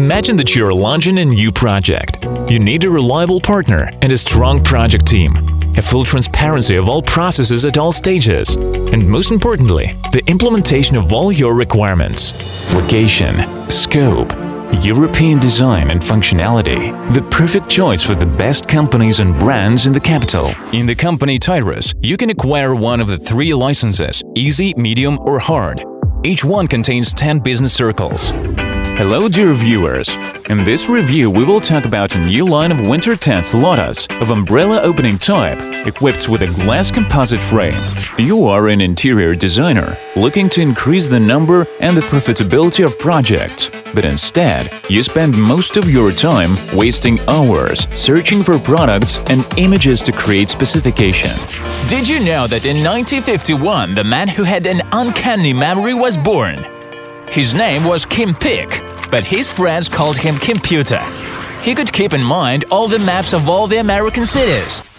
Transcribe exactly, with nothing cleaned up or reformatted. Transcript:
Imagine that you're launching a new project. You need a reliable partner and a strong project team, a full transparency of all processes at all stages, and most importantly, the implementation of all your requirements. Location, scope, European design and functionality. The perfect choice for the best companies and brands in the capital. In the company Tyrus, you can acquire one of the three licenses, easy, medium or hard. Each one contains ten business circles. Hello dear viewers! In this review we will talk about a new line of winter tents Lotus of umbrella opening type, equipped with a glass composite frame. You are an interior designer looking to increase the number and the profitability of projects, but instead you spend most of your time wasting hours searching for products and images to create specification. Did you know that in nineteen fifty-one the man who had an uncanny memory was born? His name was Kim Pick, but his friends called him Computer. He could keep in mind all the maps of all the American cities.